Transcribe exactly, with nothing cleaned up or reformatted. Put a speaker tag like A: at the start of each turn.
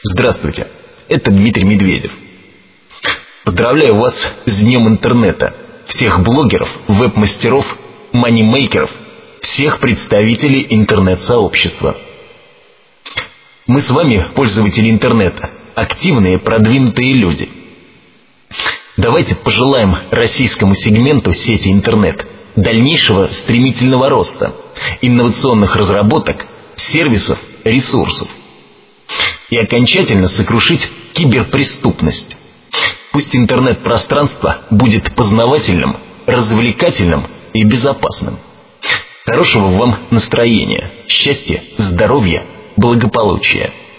A: Здравствуйте, это Дмитрий Медведев. Поздравляю вас с Днем Интернета, всех блогеров, веб-мастеров, манимейкеров, всех представителей интернет-сообщества. Мы с вами пользователи интернета, активные, продвинутые люди. Давайте пожелаем российскому сегменту сети интернет дальнейшего стремительного роста, инновационных разработок, сервисов, ресурсов. И окончательно сокрушить киберпреступность. Пусть интернет-пространство будет познавательным, развлекательным и безопасным. Хорошего вам настроения, счастья, здоровья, благополучия.